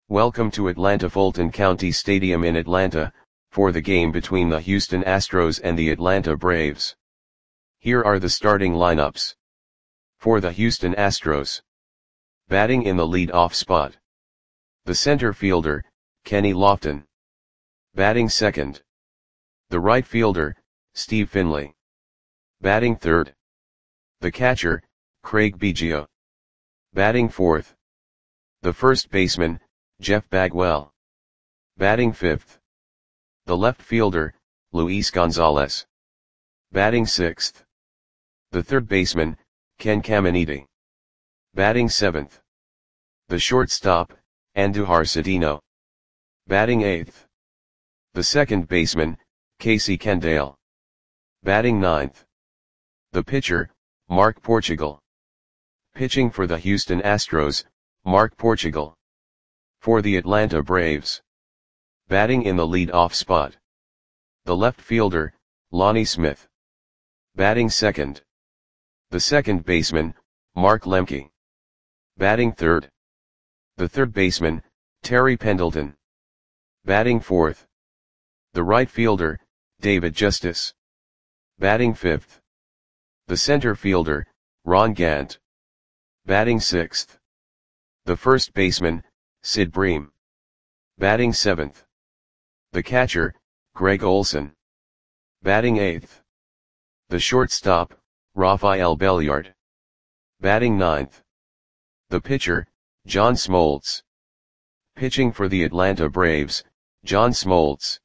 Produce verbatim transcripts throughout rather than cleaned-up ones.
Welcome to Atlanta Fulton County Stadium in Atlanta, for the game between the Houston Astros and the Atlanta Braves. Here are the starting lineups. For the Houston Astros. Batting in the lead-off spot. The center fielder, Kenny Lofton. Batting second. The right fielder, Steve Finley. Batting third. The catcher, Craig Biggio. Batting fourth. The first baseman, Jeff Bagwell. Batting fifth. The left fielder, Luis Gonzalez. Batting sixth. The third baseman, Ken Caminiti. Batting seventh. The shortstop, Andujar Cedeno. Batting eighth. The second baseman, Casey Kendall. Batting ninth. The pitcher, Mark Portugal. Pitching for the Houston Astros, Mark Portugal. For the Atlanta Braves. Batting in the lead-off spot. The left fielder, Lonnie Smith. Batting second. The second baseman, Mark Lemke. Batting third. The third baseman, Terry Pendleton. Batting fourth. The right fielder, David Justice. Batting fifth. The center fielder, Ron Gant. Batting sixth. The first baseman, Sid Bream. Batting seventh. The catcher, Greg Olson. Batting eighth. The shortstop, Rafael Belliard. Batting ninth. The pitcher, John Smoltz. Pitching for the Atlanta Braves, John Smoltz.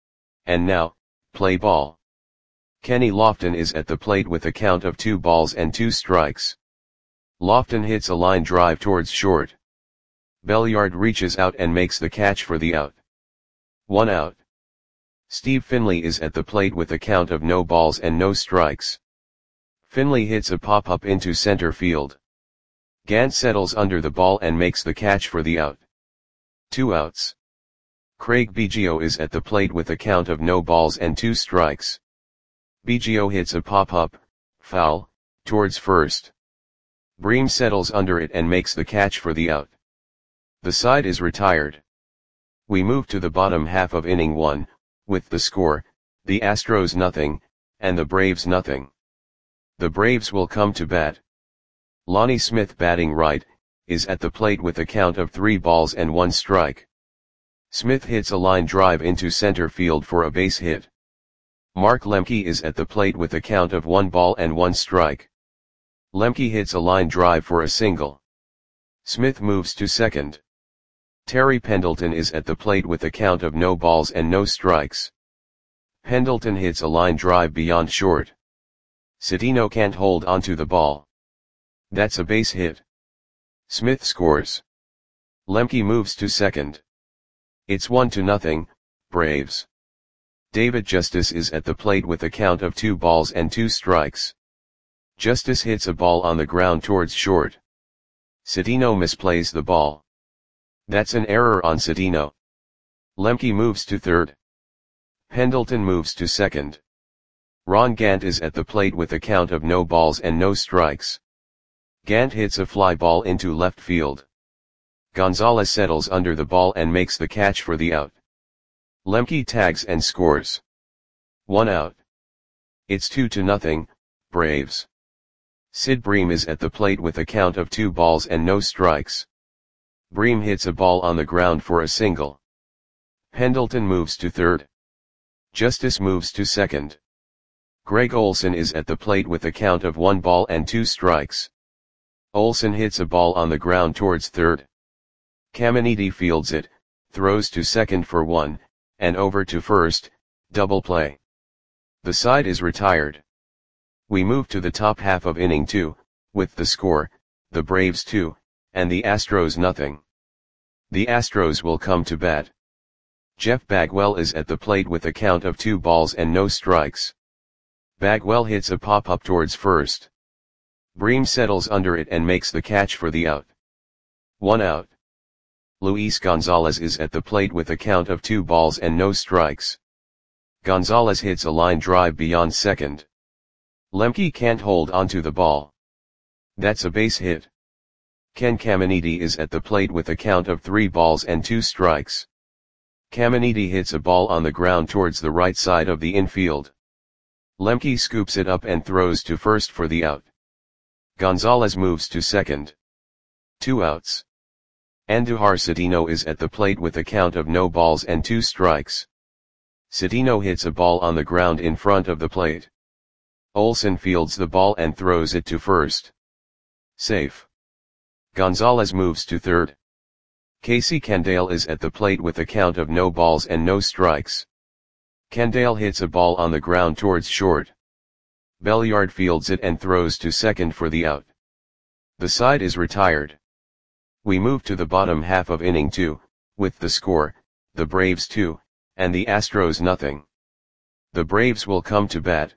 And now, play ball. Kenny Lofton is at the plate with a count of two balls and two strikes. Lofton hits a line drive towards short. Belliard reaches out and makes the catch for the out. One out. Steve Finley is at the plate with a count of no balls and no strikes. Finley hits a pop-up into center field. Gant settles under the ball and makes the catch for the out. Two outs. Craig Biggio is at the plate with a count of no balls and two strikes. Biggio hits a pop-up, foul, towards first. Bream settles under it and makes the catch for the out. The side is retired. We move to the bottom half of inning one, with the score, the Astros nothing, and the Braves nothing. The Braves will come to bat. Lonnie Smith batting right, is at the plate with a count of three balls and one strike. Smith hits a line drive into center field for a base hit. Mark Lemke is at the plate with a count of one ball and one strike. Lemke hits a line drive for a single. Smith moves to second. Terry Pendleton is at the plate with a count of no balls and no strikes. Pendleton hits a line drive beyond short. Cedeno can't hold onto the ball. That's a base hit. Smith scores. Lemke moves to second. It's one to nothing, Braves. David Justice is at the plate with a count of two balls and two strikes. Justice hits a ball on the ground towards short. Cedeno misplays the ball. That's an error on Cedeno. Lemke moves to third. Pendleton moves to second. Ron Gant is at the plate with a count of no balls and no strikes. Gant hits a fly ball into left field. Gonzalez settles under the ball and makes the catch for the out. Lemke tags and scores. One out. It's two to nothing, Braves. Sid Bream is at the plate with a count of two balls and no strikes. Bream hits a ball on the ground for a single. Pendleton moves to third. Justice moves to second. Greg Olson is at the plate with a count of one ball and two strikes. Olson hits a ball on the ground towards third. Caminiti fields it, throws to second for one, and over to first, double play. The side is retired. We move to the top half of inning two, with the score, the Braves two, and the Astros nothing. The Astros will come to bat. Jeff Bagwell is at the plate with a count of two balls and no strikes. Bagwell hits a pop-up towards first. Bream settles under it and makes the catch for the out. One out. Luis Gonzalez is at the plate with a count of two balls and no strikes. Gonzalez hits a line drive beyond second. Lemke can't hold onto the ball. That's a base hit. Ken Caminiti is at the plate with a count of three balls and two strikes. Caminiti hits a ball on the ground towards the right side of the infield. Lemke scoops it up and throws to first for the out. Gonzalez moves to second. Two outs. Andujar Citino is at the plate with a count of no balls and two strikes. Citino hits a ball on the ground in front of the plate. Olson fields the ball and throws it to first. Safe. Gonzalez moves to third. Casey Candale is at the plate with a count of no balls and no strikes. Candale hits a ball on the ground towards short. Belliard fields it and throws to second for the out. The side is retired. We move to the bottom half of inning two, with the score, the Braves two, and the Astros nothing. The Braves will come to bat.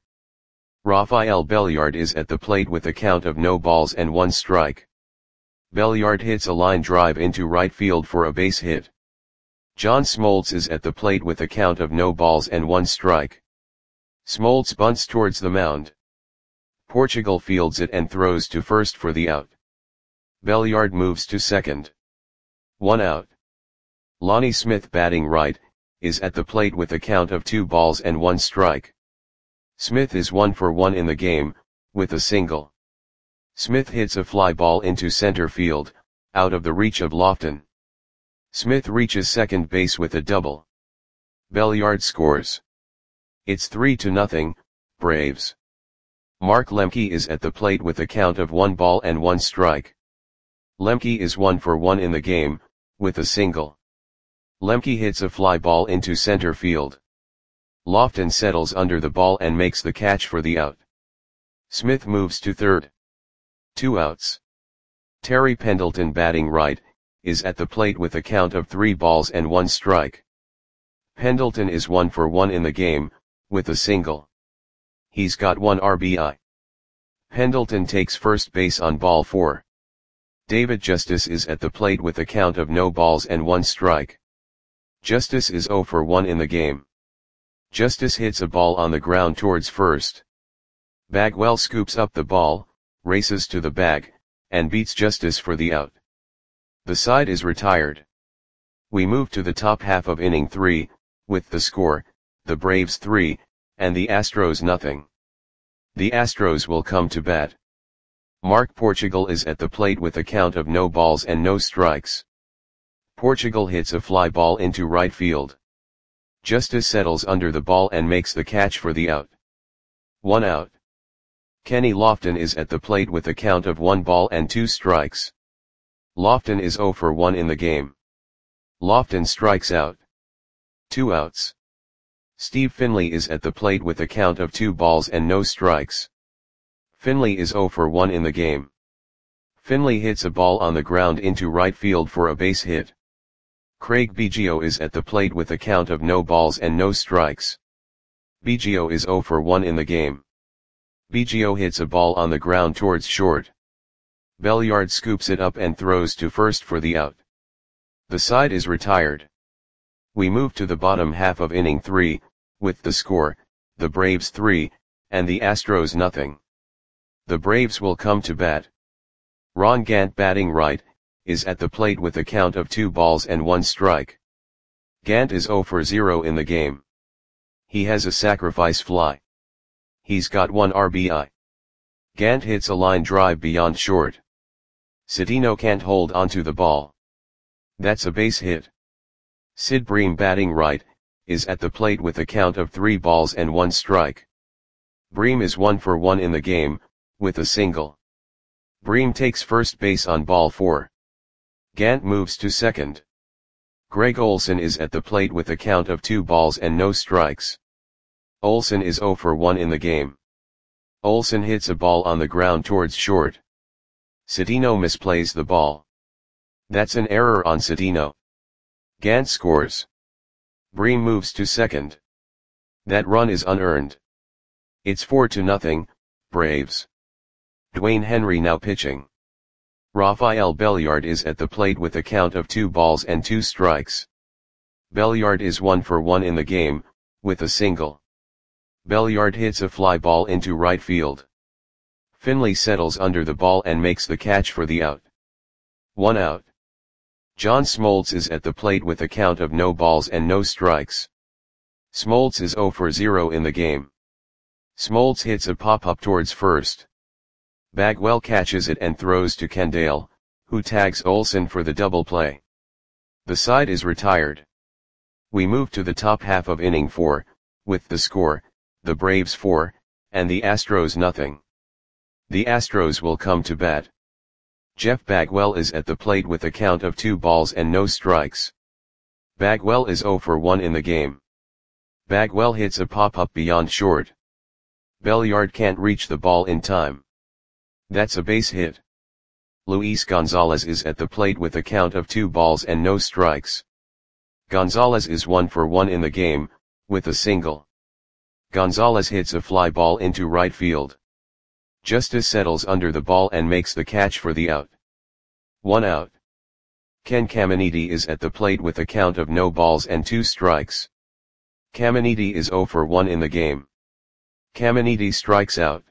Rafael Belliard is at the plate with a count of no balls and one strike. Belliard hits a line drive into right field for a base hit. John Smoltz is at the plate with a count of no balls and one strike. Smoltz bunts towards the mound. Portugal fields it and throws to first for the out. Belliard moves to second. One out. Lonnie Smith, batting right, is at the plate with a count of two balls and one strike. Smith is one for one in the game, with a single. Smith hits a fly ball into center field, out of the reach of Lofton. Smith reaches second base with a double. Belliard scores. It's three to nothing, Braves. Mark Lemke is at the plate with a count of one ball and one strike. Lemke is one for one in the game, with a single. Lemke hits a fly ball into center field. Lofton settles under the ball and makes the catch for the out. Smith moves to third. Two outs. Terry Pendleton, batting right, is at the plate with a count of three balls and one strike. Pendleton is one for one in the game, with a single. He's got one R B I. Pendleton takes first base on ball four. David Justice is at the plate with a count of no balls and one strike. Justice is zero for one in the game. Justice hits a ball on the ground towards first. Bagwell scoops up the ball, races to the bag, and beats Justice for the out. The side is retired. We move to the top half of inning three, with the score, the Braves three, and the Astros nothing. The Astros will come to bat. Mark Portugal is at the plate with a count of no balls and no strikes. Portugal hits a fly ball into right field. Justice settles under the ball and makes the catch for the out. One out. Kenny Lofton is at the plate with a count of one ball and two strikes. Lofton is zero for one in the game. Lofton strikes out. Two outs. Steve Finley is at the plate with a count of two balls and no strikes. Finley is zero for one in the game. Finley hits a ball on the ground into right field for a base hit. Craig Biggio is at the plate with a count of no balls and no strikes. Biggio is zero for one in the game. Biggio hits a ball on the ground towards short. Belliard scoops it up and throws to first for the out. The side is retired. We move to the bottom half of inning three, with the score, the Braves three, and the Astros nothing. The Braves will come to bat. Ron Gant, batting right, is at the plate with a count of two balls and one strike. Gant is zero for zero in the game. He has a sacrifice fly. He's got one R B I. Gant hits a line drive beyond short. Citino can't hold onto the ball. That's a base hit. Sid Bream, batting right, is at the plate with a count of three balls and one strike. Bream is one for one in the game, with a single. Bream takes first base on ball four. Gant moves to second. Greg Olson is at the plate with a count of two balls and no strikes. Olson is zero for one in the game. Olson hits a ball on the ground towards short. Citino misplays the ball. That's an error on Citino. Gant scores. Bream moves to second. That run is unearned. It's four to nothing, Braves. Dwayne Henry now pitching. Rafael Belliard is at the plate with a count of two balls and two strikes. Belliard is one for one in the game, with a single. Belliard hits a fly ball into right field. Finley settles under the ball and makes the catch for the out. One out. John Smoltz is at the plate with a count of no balls and no strikes. Smoltz is zero for zero in the game. Smoltz hits a pop-up towards first. Bagwell catches it and throws to Kendall, who tags Olsen for the double play. The side is retired. We move to the top half of inning four, with the score, the Braves four, and the Astros nothing. The Astros will come to bat. Jeff Bagwell is at the plate with a count of two balls and no strikes. Bagwell is zero for one in the game. Bagwell hits a pop-up beyond short. Belliard can't reach the ball in time. That's a base hit. Luis Gonzalez is at the plate with a count of two balls and no strikes. Gonzalez is one for one in the game, with a single. Gonzalez hits a fly ball into right field. Justice settles under the ball and makes the catch for the out. One out. Ken Caminiti is at the plate with a count of no balls and two strikes. Caminiti is zero for one in the game. Caminiti strikes out.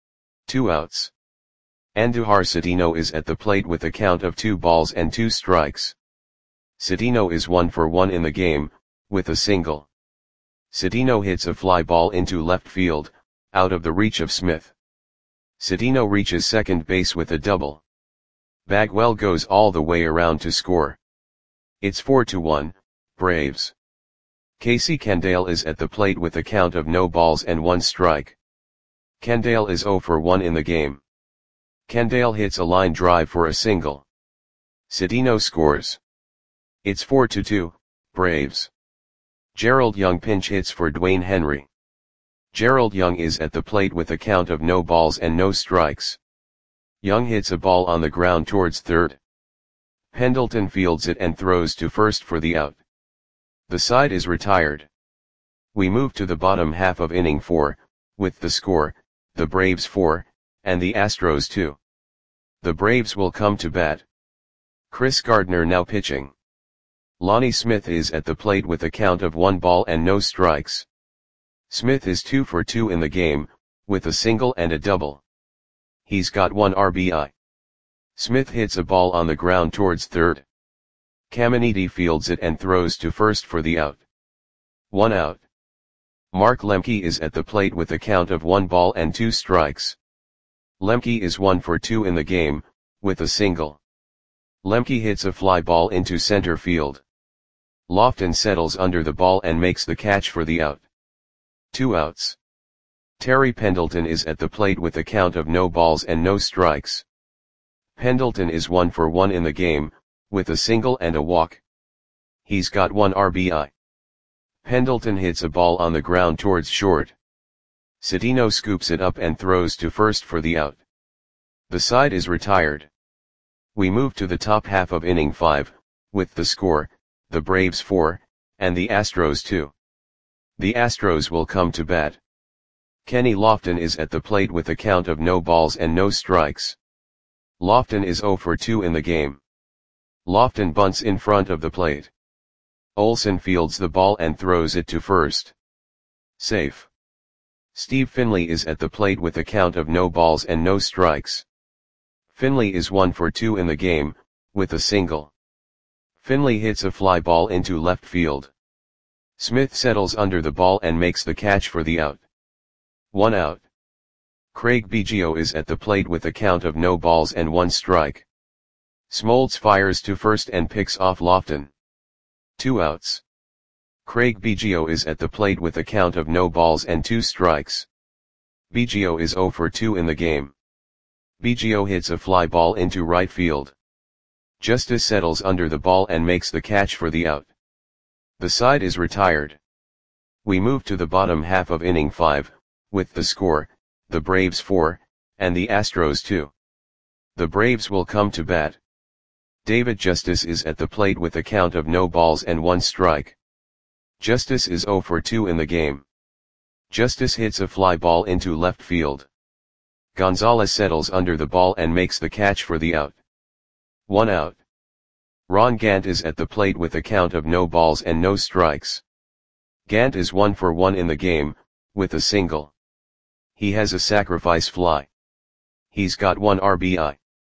Two outs. Andujar Cedeno is at the plate with a count of two balls and two strikes. Cedeno is one for one in the game, with a single. Cedeno hits a fly ball into left field, out of the reach of Smith. Cedeno reaches second base with a double. Bagwell goes all the way around to score. It's four to one, Braves. Casey Kendall is at the plate with a count of no balls and one strike. Kendall is zero for one in the game. Kendall hits a line drive for a single. Cedeno scores. It's four to two, Braves. Gerald Young pinch hits for Dwayne Henry. Gerald Young is at the plate with a count of no balls and no strikes. Young hits a ball on the ground towards third. Pendleton fields it and throws to first for the out. The side is retired. We move to the bottom half of inning four, with the score, the Braves four, and the Astros two. The Braves will come to bat. Chris Gardner now pitching. Lonnie Smith is at the plate with a count of one ball and no strikes. Smith is two for two in the game, with a single and a double. He's got one R B I. Smith hits a ball on the ground towards third. Caminiti fields it and throws to first for the out. One out. Mark Lemke is at the plate with a count of one ball and two strikes. Lemke is one for two in the game, with a single. Lemke hits a fly ball into center field. Lofton settles under the ball and makes the catch for the out. Two outs. Terry Pendleton is at the plate with a count of no balls and no strikes. Pendleton is one for one in the game, with a single and a walk. He's got one R B I. Pendleton hits a ball on the ground towards short. Cedeno scoops it up and throws to first for the out. The side is retired. We move to the top half of inning five, with the score, the Braves four, and the Astros two. The Astros will come to bat. Kenny Lofton is at the plate with a count of no balls and no strikes. Lofton is zero for two in the game. Lofton bunts in front of the plate. Olsen fields the ball and throws it to first. Safe. Steve Finley is at the plate with a count of no balls and no strikes. Finley is one for two in the game, with a single. Finley hits a fly ball into left field. Smith settles under the ball and makes the catch for the out. One out. Craig Biggio is at the plate with a count of no balls and one strike. Smoltz fires to first and picks off Lofton. Two outs. Craig Biggio is at the plate with a count of no balls and two strikes. Biggio is zero for two in the game. Biggio hits a fly ball into right field. Justice settles under the ball and makes the catch for the out. The side is retired. We move to the bottom half of inning five, with the score, the Braves four, and the Astros two. The Braves will come to bat. David Justice is at the plate with a count of no balls and one strike. Justice is zero for two in the game. Justice hits a fly ball into left field. Gonzalez settles under the ball and makes the catch for the out. One out. Ron Gant is at the plate with a count of no balls and no strikes. Gant is one for one in the game, with a single. He has a sacrifice fly. He's got one R B I.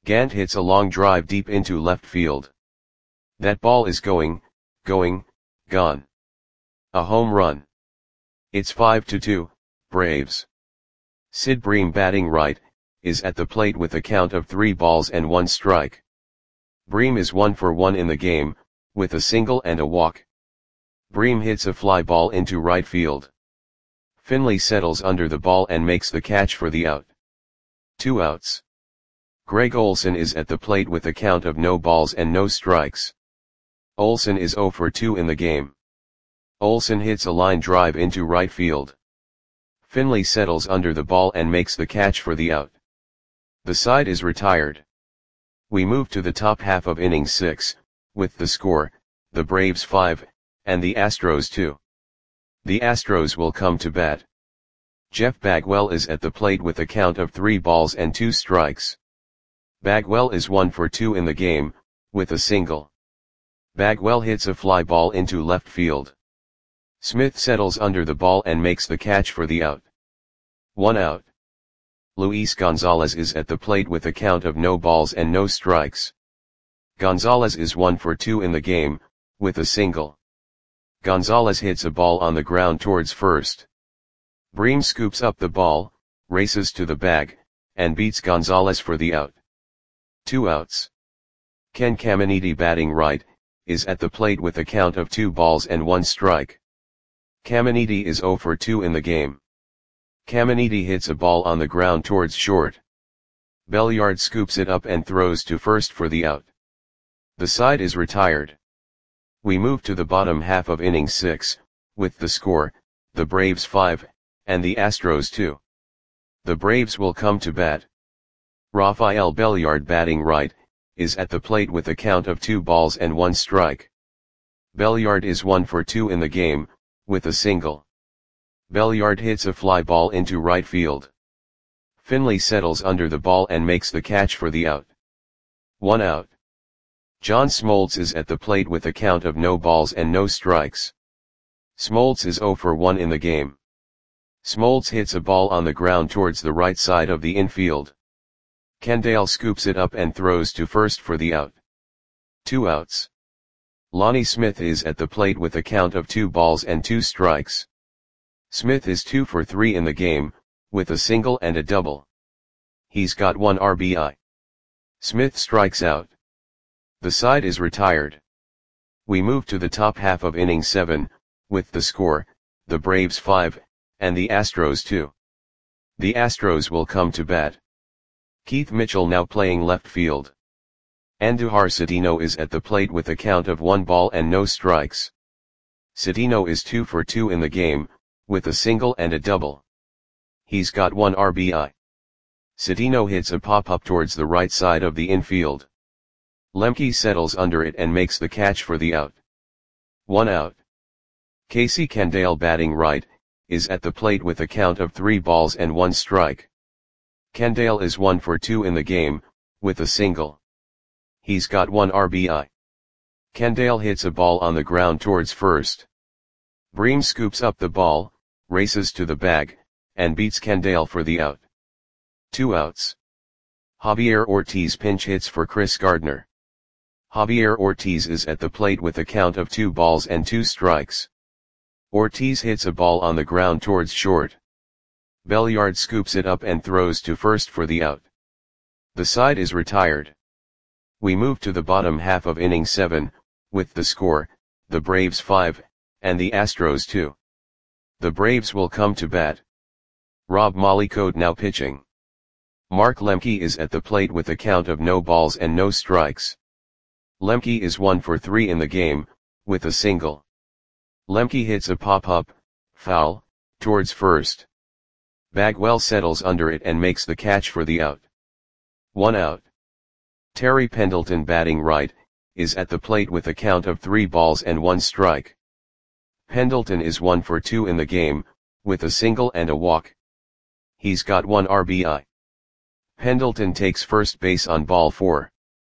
Gant hits a long drive deep into left field. That ball is going, going, gone. A home run. It's five to two, Braves. Sid Bream, batting right, is at the plate with a count of three balls and one strike. Bream is one for one in the game, with a single and a walk. Bream hits a fly ball into right field. Finley settles under the ball and makes the catch for the out. Two outs. Greg Olson is at the plate with a count of no balls and no strikes. Olson is zero for two in the game. Olson hits a line drive into right field. Finley settles under the ball and makes the catch for the out. The side is retired. We move to the top half of inning six, with the score, the Braves five, and the Astros two. The Astros will come to bat. Jeff Bagwell is at the plate with a count of three balls and two strikes. Bagwell is one for two in the game, with a single. Bagwell hits a fly ball into left field. Smith settles under the ball and makes the catch for the out. One out. Luis Gonzalez is at the plate with a count of no balls and no strikes. Gonzalez is one for two in the game, with a single. Gonzalez hits a ball on the ground towards first. Bream scoops up the ball, races to the bag, and beats Gonzalez for the out. Two outs. Ken Caminiti, batting right, is at the plate with a count of two balls and one strike. Caminiti is zero for two in the game. Caminiti hits a ball on the ground towards short. Belliard scoops it up and throws to first for the out. The side is retired. We move to the bottom half of inning six, with the score, the Braves five, and the Astros two. The Braves will come to bat. Rafael Belliard, batting right, is at the plate with a count of two balls and one strike. Belliard is one for two in the game, with a single. Belliard hits a fly ball into right field. Finley settles under the ball and makes the catch for the out. One out. John Smoltz is at the plate with a count of no balls and no strikes. Smoltz is zero for one in the game. Smoltz hits a ball on the ground towards the right side of the infield. Kendall scoops it up and throws to first for the out. Two outs. Lonnie Smith is at the plate with a count of two balls and two strikes. Smith is two for three in the game, with a single and a double. He's got one R B I. Smith strikes out. The side is retired. We move to the top half of inning seven, with the score, the Braves five, and the Astros two. The Astros will come to bat. Keith Mitchell now playing left field. Andujar Cedeno is at the plate with a count of one ball and no strikes. Cedeno is two for two in the game, with a single and a double. He's got one R B I. Cedeno hits a pop-up towards the right side of the infield. Lemke settles under it and makes the catch for the out. One out. Casey Kendall, batting right, is at the plate with a count of three balls and one strike. Kendall is one for two in the game, with a single. He's got one R B I. Kendall hits a ball on the ground towards first. Bream scoops up the ball, races to the bag, and beats Kendall for the out. Two outs. Javier Ortiz pinch hits for Chris Gardner. Javier Ortiz is at the plate with a count of two balls and two strikes. Ortiz hits a ball on the ground towards short. Belliard scoops it up and throws to first for the out. The side is retired. We move to the bottom half of inning seven, with the score, the Braves five, and the Astros two. The Braves will come to bat. Rob Mollicoat now pitching. Mark Lemke is at the plate with a count of no balls and no strikes. Lemke is one for three in the game, with a single. Lemke hits a pop-up, foul, towards first. Bagwell settles under it and makes the catch for the out. One out. Terry Pendleton, batting right, is at the plate with a count of three balls and one strike. Pendleton is one for two in the game, with a single and a walk. He's got one R B I. Pendleton takes first base on ball four.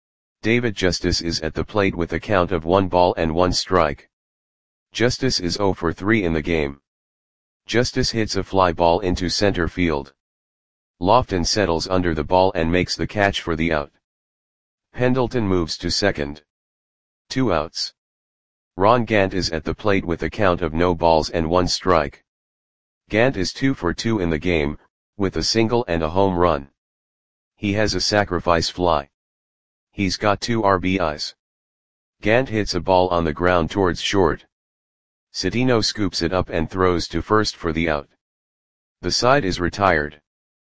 David Justice is at the plate with a count of one ball and one strike. Justice is zero for three in the game. Justice hits a fly ball into center field. Lofton settles under the ball and makes the catch for the out. Pendleton moves to second. Two outs. Ron Gant is at the plate with a count of no balls and one strike. Gant is two for two in the game, with a single and a home run. He has a sacrifice fly. He's got two R B Is. Gant hits a ball on the ground towards short. Citino scoops it up and throws to first for the out. The side is retired.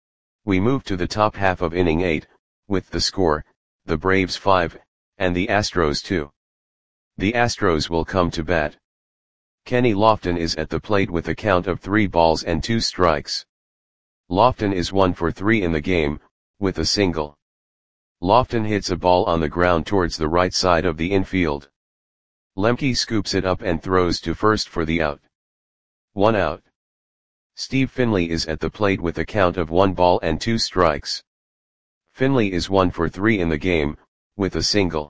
We move to the top half of inning eight, with the score, the Braves five, and the Astros two. The Astros will come to bat. Kenny Lofton is at the plate with a count of three balls and two strikes. Lofton is one for three in the game, with a single. Lofton hits a ball on the ground towards the right side of the infield. Lemke scoops it up and throws to first for the out. One out. Steve Finley is at the plate with a count of one ball and two strikes. Finley is one for three in the game, with a single.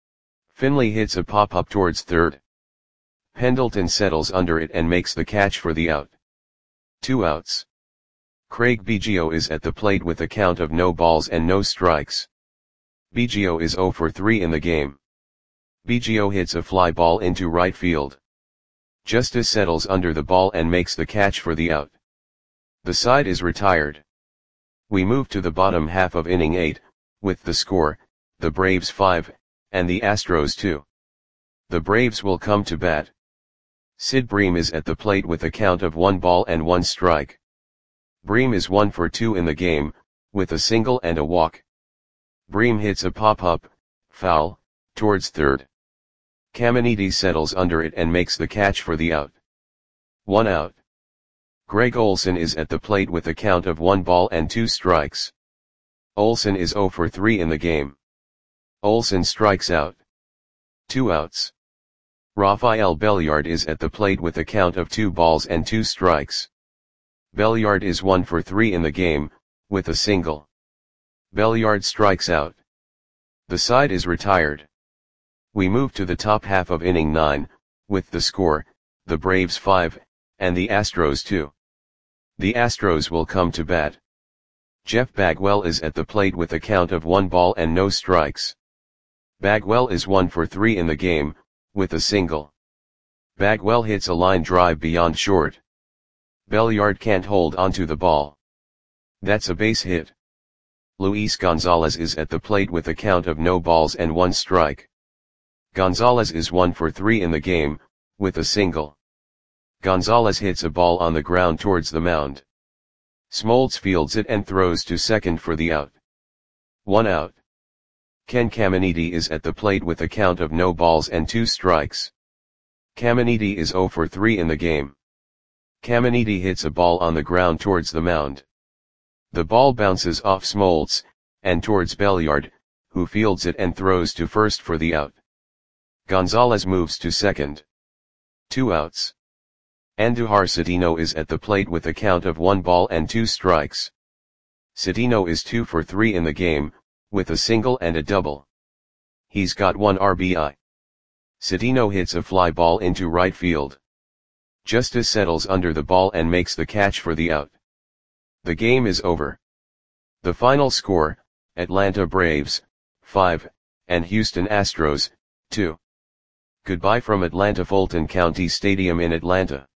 Finley hits a pop-up towards third. Pendleton settles under it and makes the catch for the out. Two outs. Craig Biggio is at the plate with a count of no balls and no strikes. Biggio is zero for three in the game. Biggio hits a fly ball into right field. Justice settles under the ball and makes the catch for the out. The side is retired. We move to the bottom half of inning eight, with the score, the Braves five, and the Astros two. The Braves will come to bat. Sid Bream is at the plate with a count of one ball and one strike. Bream is one for two in the game, with a single and a walk. Bream hits a pop-up, foul, towards third. Caminiti settles under it and makes the catch for the out. One out. Greg Olson is at the plate with a count of one ball and two strikes. Olson is zero for three in the game. Olson strikes out. Two outs. Rafael Belliard is at the plate with a count of two balls and two strikes. Belliard is one for three in the game, with a single. Belliard strikes out. The side is retired. We move to the top half of inning nine, with the score, the Braves five, and the Astros two. The Astros will come to bat. Jeff Bagwell is at the plate with a count of one ball and no strikes. Bagwell is one for three in the game, with a single. Bagwell hits a line drive beyond short. Belliard can't hold onto the ball. That's a base hit. Luis Gonzalez is at the plate with a count of no balls and one strike. Gonzalez is one for three in the game, with a single. Gonzalez hits a ball on the ground towards the mound. Smoltz fields it and throws to second for the out. One out. Ken Caminiti is at the plate with a count of no balls and two strikes. Caminiti is zero for three in the game. Caminiti hits a ball on the ground towards the mound. The ball bounces off Smoltz, and towards Belliard, who fields it and throws to first for the out. Gonzalez moves to second. Two outs. Andujar Citino is at the plate with a count of one ball and two strikes. Citino is two for three in the game, with a single and a double. He's got one R B I. Citino hits a fly ball into right field. Justice settles under the ball and makes the catch for the out. The game is over. The final score, Atlanta Braves, five, and Houston Astros, two. Goodbye from Atlanta Fulton County Stadium in Atlanta.